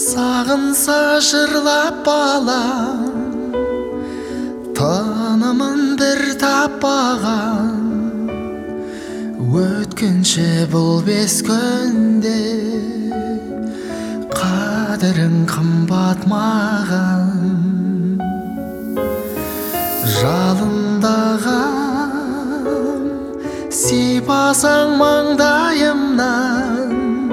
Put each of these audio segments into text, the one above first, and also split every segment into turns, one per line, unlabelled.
Сағынса жырлап балам, танымын бір таппаған. Өткінші бұл бес күнде қадірің қымбат маған. Жалындаған сипасаң маңдайымнан,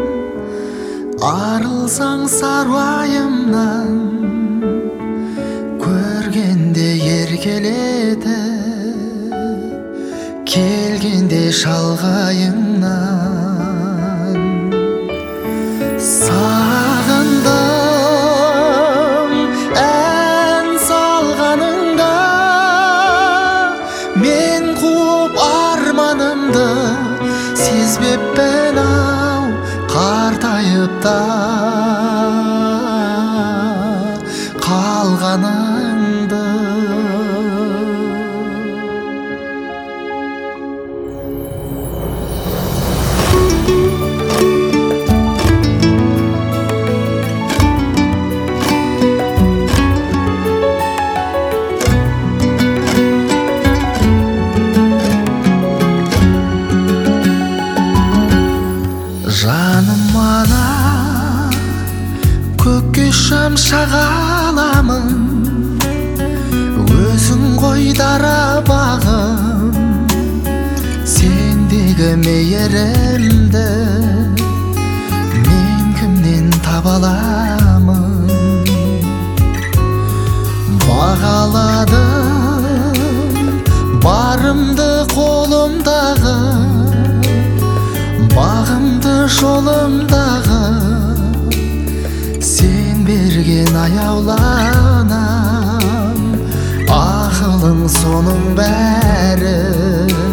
арылсаң саруайымнан, көргенде еркеледі, келгенде шалғайыңнан. Сағындым ән салғаныңда, мен қуып арманымды, сезбеппін ау қартайып та қалғаныңды. Жаным ана көкке шамшақ аламын, өзің ғой дара бағым. Сендегі мейірімді мен кімнен таба аламын? Бағаладым барымды қолымдағы, бағымды жолымдағы, сен берген аяуланам. Ақылың соның бәрі